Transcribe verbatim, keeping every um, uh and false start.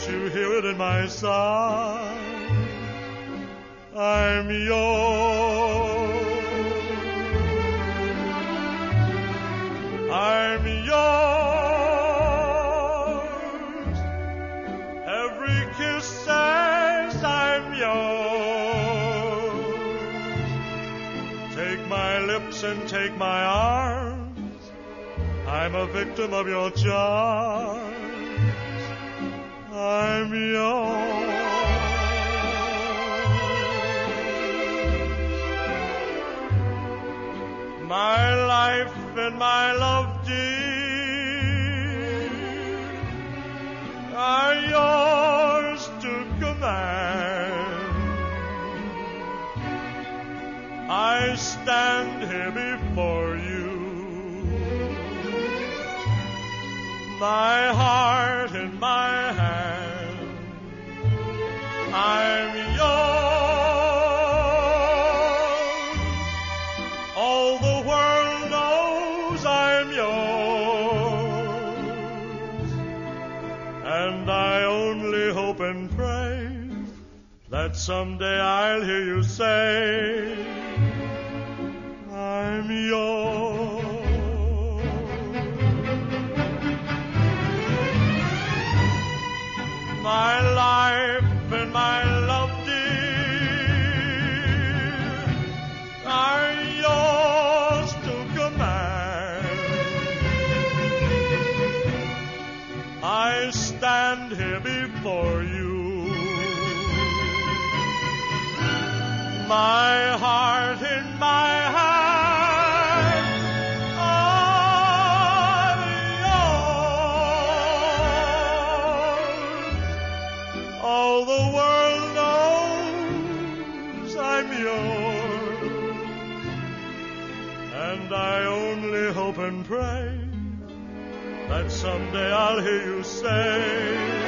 you hear it in my sigh? I'm yours. I'm yours. Every kiss says I'm yours. Take my lips and take my arms. I'm a victim of your charms. I'm yours. My life and my love, dear, are yours to command. I stand here before you, my heart in my hand. I'm yours. All the world knows I'm yours. And I only hope and pray that someday I'll hear you say, I'm yours. My life and my love, dear, are yours to command. I stand here before you, my heart in my hand. I'm yours. All the world knows I'm yours. And I only hope and pray that someday I'll hear you say,